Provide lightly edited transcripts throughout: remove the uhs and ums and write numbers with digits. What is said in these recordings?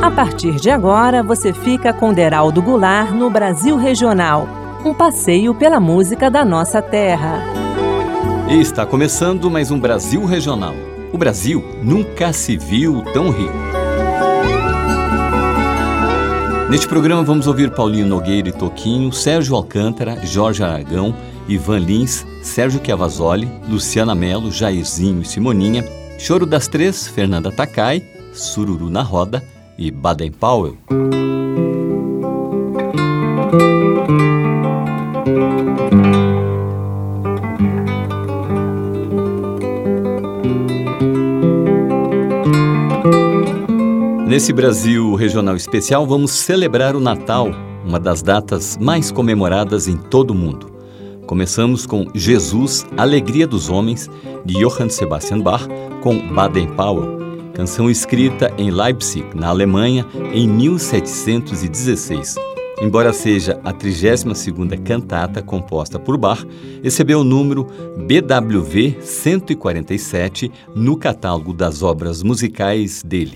A partir de agora, você fica com Deraldo Goulart no Brasil Regional, um passeio pela música da nossa terra. E está começando mais um Brasil Regional. O Brasil nunca se viu tão rico. Neste programa vamos ouvir Paulinho Nogueira e Toquinho, Sérgio Alcântara, Jorge Aragão, Ivan Lins, Sérgio Chiavasoli, Luciana Mello, Jairzinho e Simoninha, Choro das Três, Fernanda Takai, Sururu na Roda e Baden Powell. Nesse Brasil Regional Especial, vamos celebrar o Natal, uma das datas mais comemoradas em todo o mundo. Começamos com Jesus, Alegria dos Homens, de Johann Sebastian Bach, com Baden Powell, canção escrita em Leipzig, na Alemanha, em 1716. Embora seja a 32ª cantata composta por Bach, recebeu o número BWV 147 no catálogo das obras musicais dele.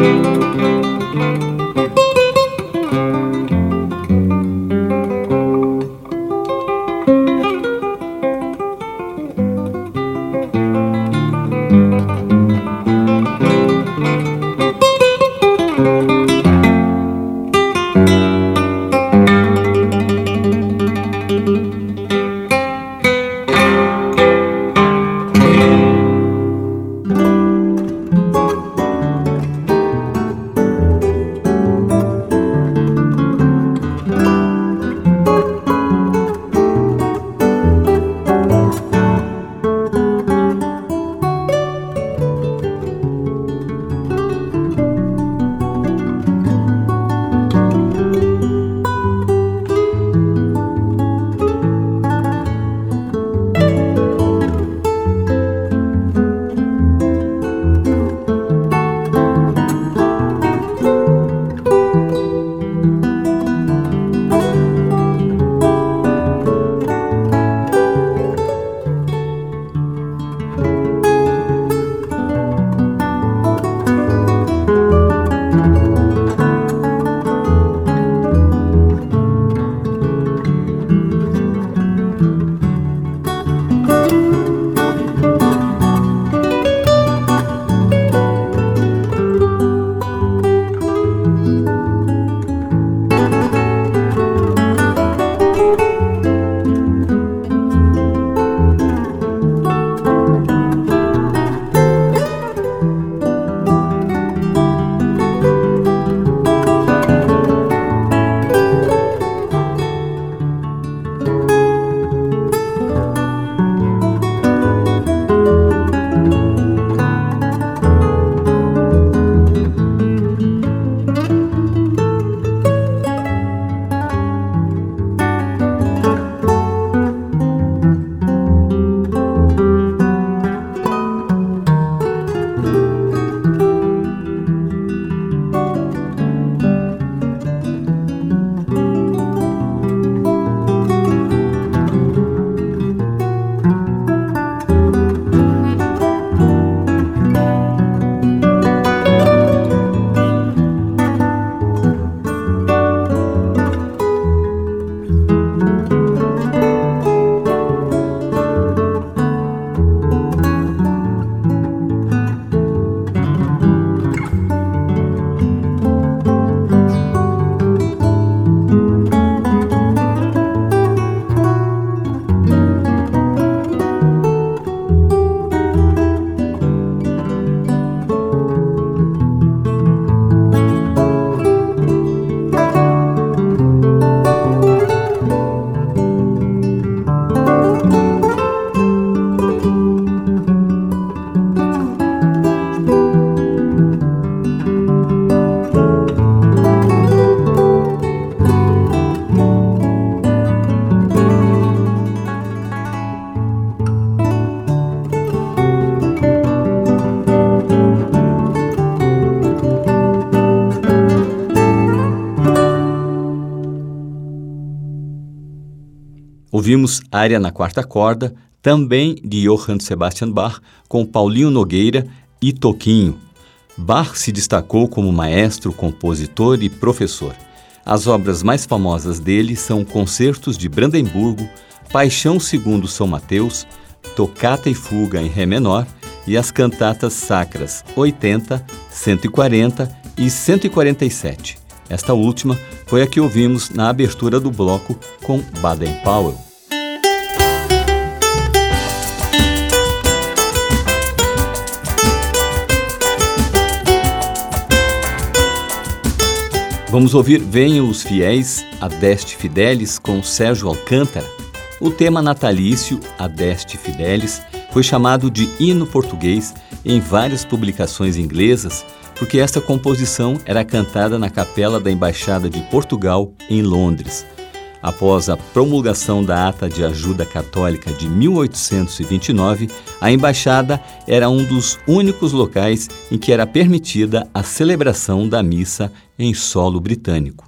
Ouvimos Área na Quarta Corda, também de Johann Sebastian Bach, com Paulinho Nogueira e Toquinho. Bach se destacou como maestro, compositor e professor. As obras mais famosas dele são Concertos de Brandemburgo, Paixão segundo São Mateus, Tocata e Fuga em Ré menor e as cantatas sacras 80, 140 e 147. Esta última foi a que ouvimos na abertura do bloco com Baden-Powell. Vamos ouvir Venham os Fiéis, Adeste Fidelis, com Sérgio Alcântara. O tema natalício, Adeste Fidelis, foi chamado de hino português em várias publicações inglesas, porque esta composição era cantada na capela da Embaixada de Portugal, em Londres. Após a promulgação da Ata de Ajuda Católica de 1829, a Embaixada era um dos únicos locais em que era permitida a celebração da missa em solo britânico.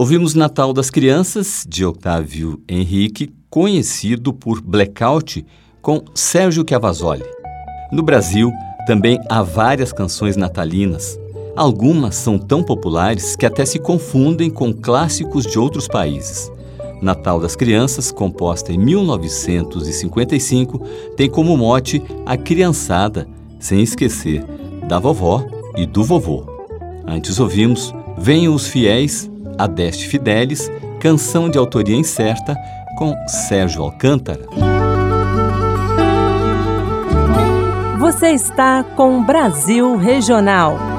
Ouvimos Natal das Crianças, de Octávio Henrique, conhecido por Blackout, com Sérgio Chiavasoli. No Brasil, também há várias canções natalinas. Algumas são tão populares que até se confundem com clássicos de outros países. Natal das Crianças, composta em 1955, tem como mote a criançada, sem esquecer da vovó e do vovô. Antes ouvimos Venham os Fiéis, Adeste Fidelis, canção de autoria incerta, com Sérgio Alcântara. Você está com Brasil Regional.